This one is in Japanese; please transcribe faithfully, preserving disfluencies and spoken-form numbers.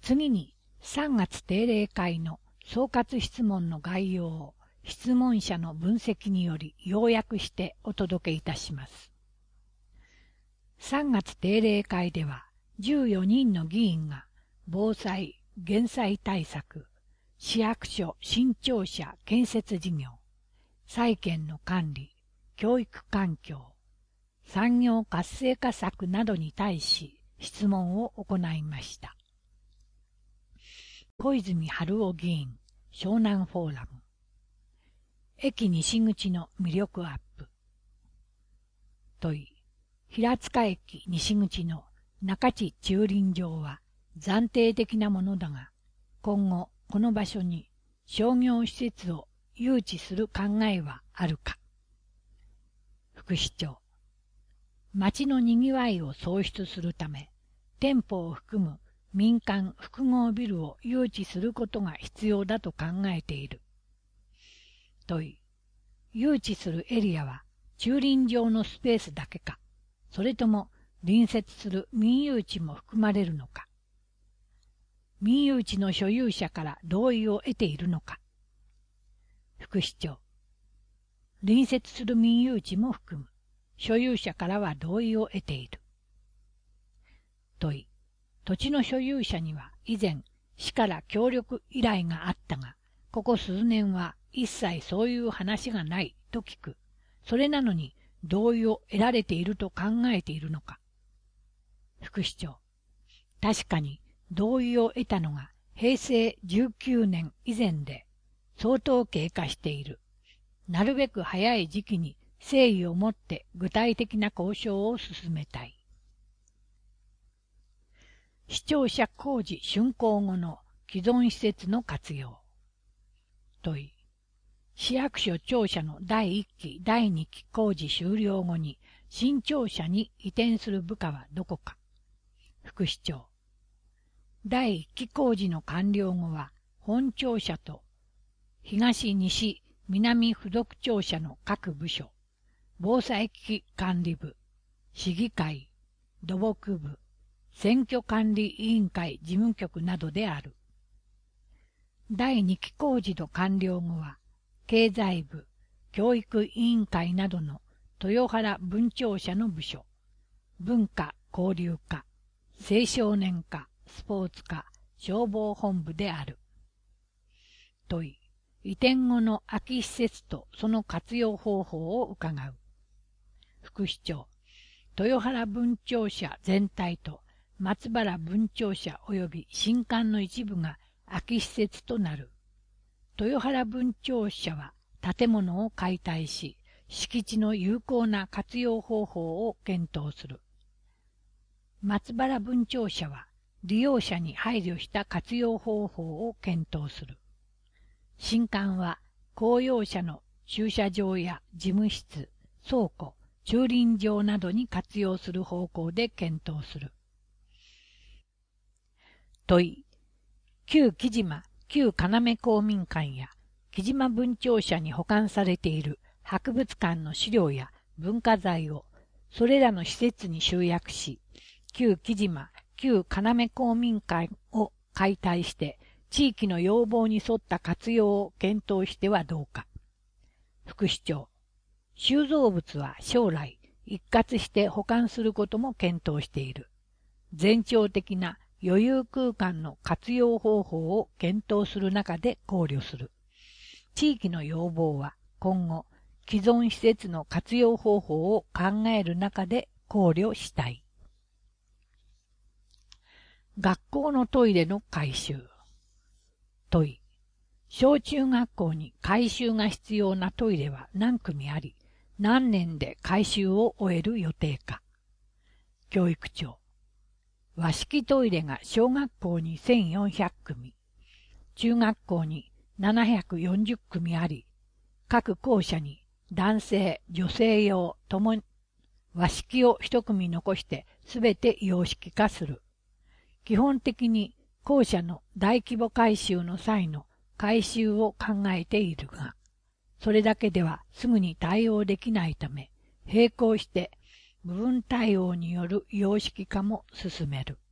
次にさんがつ定例会の総括質問の概要を質問者の分析により要約してお届けいたします。さんがつ定例会ではじゅうよにんの議員が防災・減災対策、市役所新庁舎建設事業、債権の管理、教育環境、産業活性化策などに対し質問を行いました。小泉春夫議員、湘南フォーラム。駅西口の魅力アップ。問い。平塚駅西口の中地駐輪場は暫定的なものだが、今後この場所に商業施設を誘致する考えはあるか。副市長。町のにぎわいを創出するため、店舗を含む民間複合ビルを誘致することが必要だと考えている。問い。誘致するエリアは駐輪場のスペースだけか、それとも隣接する民有地も含まれるのか。民有地の所有者から同意を得ているのか。副市長。隣接する民有地も含む。所有者からは同意を得ている。問い。土地の所有者には以前市から協力依頼があったが、ここ数年は一切そういう話がないと聞く。それなのに同意を得られていると考えているのか。副市長。確かに同意を得たのがへいせいじゅうきゅうねん以前で相当経過している。なるべく早い時期に誠意を持って具体的な交渉を進めたい。市庁舎工事竣工後の既存施設の活用。問い。市役所庁舎のだいいっき、だいにき工事終了後に新庁舎に移転する部下はどこか。副市長。だいいっき工事の完了後は本庁舎と東西南付属庁舎の各部署、防災危機管理部、市議会、土木部、選挙管理委員会事務局などである。だいにき工事の完了後は、経済部、教育委員会などの豊原分庁舎の部署、文化交流課、青少年課、スポーツ課、消防本部である。問い。移転後の空き施設とその活用方法を伺う。副市長。豊原分庁舎全体と松原分庁舎及び新館の一部が空き施設となる。豊原分庁舎は建物を解体し、敷地の有効な活用方法を検討する。松原分庁舎は利用者に配慮した活用方法を検討する。新館は公用車の駐車場や事務室、倉庫、駐輪場などに活用する方向で検討する。問い。旧木島、旧要公民館や木島分庁舎に保管されている博物館の資料や文化財をそれらの施設に集約し、旧木島、旧要公民館を解体して地域の要望に沿った活用を検討してはどうか。副市長。収蔵物は将来一括して保管することも検討している。前兆的な余裕空間の活用方法を検討する中で考慮する。地域の要望は今後既存施設の活用方法を考える中で考慮したい。学校のトイレの改修。問い。小中学校に改修が必要なトイレは何組あり、何年で改修を終える予定か。教育長。和式トイレが小学校にせんよんひゃくくみ、中学校にななひゃくよんじゅっくみあり、各校舎に男性、女性用ともに和式を一組残してすべて洋式化する。基本的に校舎の大規模改修の際の改修を考えているが、それだけではすぐに対応できないため、並行して部分対応による様式化も進める。